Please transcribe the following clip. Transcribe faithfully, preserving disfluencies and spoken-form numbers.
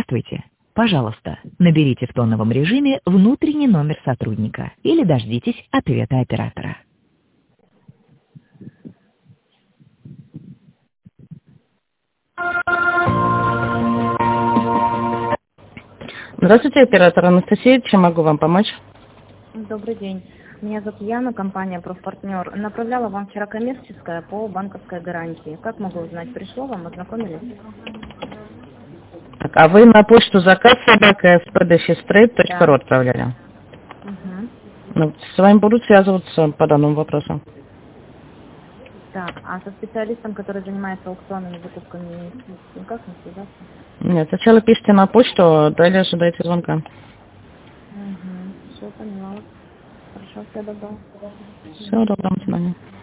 Здравствуйте. Пожалуйста, наберите в тоновом режиме внутренний номер сотрудника или дождитесь ответа оператора. Здравствуйте, оператор Анастасия. Чем могу вам помочь? Добрый день. Меня зовут Яна, компания «Профпартнер». Направляла вам вчера коммерческое по банковской гарантии. Как могу узнать, пришло вам, ознакомились? Так, а вы на почту заказ собака спдстрейт точка ру отправляли? Угу. Ну, с вами будут связываться по данному вопросу. Так, а со специалистом, который занимается аукционными закупками, никак не связаться? Нет, сначала пишите на почту, далее ожидайте звонка. Угу. Все, поняла. Хорошо, все, добро. Всего доброго, до свидания.